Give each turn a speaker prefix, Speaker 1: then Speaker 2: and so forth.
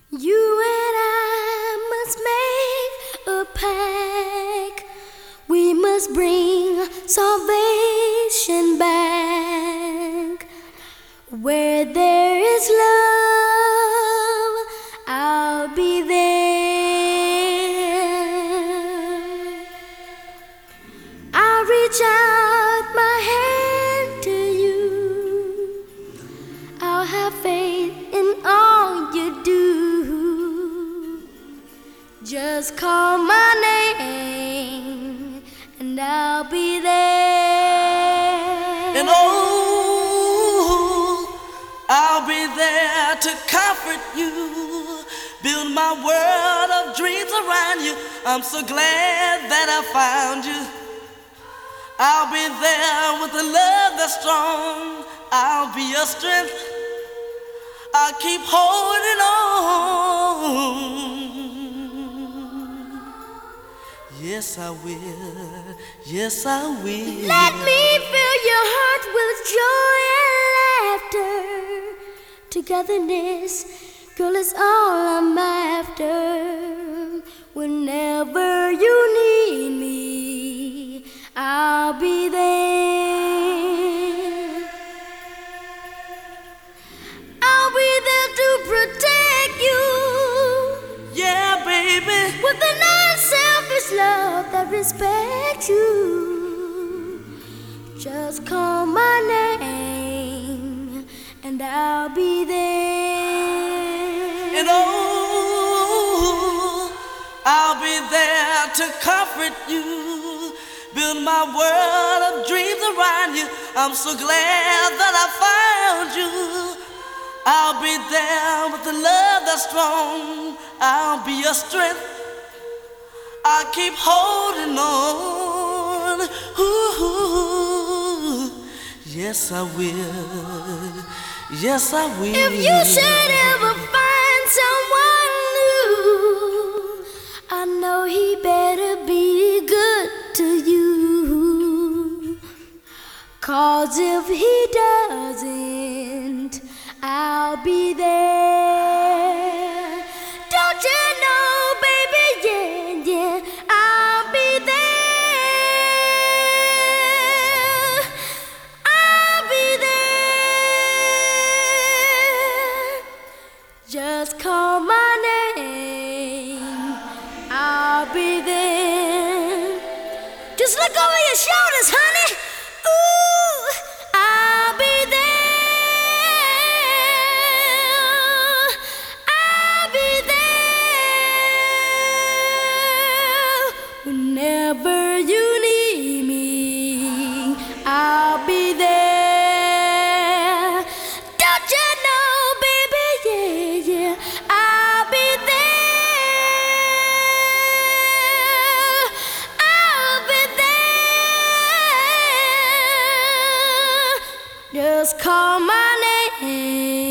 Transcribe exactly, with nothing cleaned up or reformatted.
Speaker 1: You and I must make a pact. We must bring salvation back. Where there is love, I'll be there. I'll reach out my hand to you. I'll have faith in all you do. Just call my name and I'll be there.
Speaker 2: And oh, I'll be there to comfort you, build my world of dreams around you. I'm so glad that I found you. I'll be there with a love that's strong. I'll be your strength. I'll keep holding on. Yes, I will. Yes, I will.
Speaker 1: Let me fill your heart with joy and laughter. Togetherness, girl, is all I'm after. Whenever you need me, I'll be there. I'll be there to protect you.
Speaker 2: Yeah, baby.
Speaker 1: With an unselfish love that respects you. Just call my name and I'll be there.
Speaker 2: And oh, I'll be there to comfort you, build my world of dreams around you. I'm so glad that I found you. I'll be there with the love that's strong. I'll be your strength. I'll keep holding on. Ooh, yes, I will. Yes, I will.
Speaker 1: If you should ever find someone new, I know he better be good to you. 'Cause if he doesn't, I'll be there. Don't you know, baby, yeah, yeah, I'll be there. I'll be there. Just call my name, I'll be there. Just look over your shoulders, honey. Ooh, I'll be there. I'll be there. Whenever you need me, I'll be there. Don't you know, baby, yeah, yeah, I'll be there. I'll be there. Just call my name.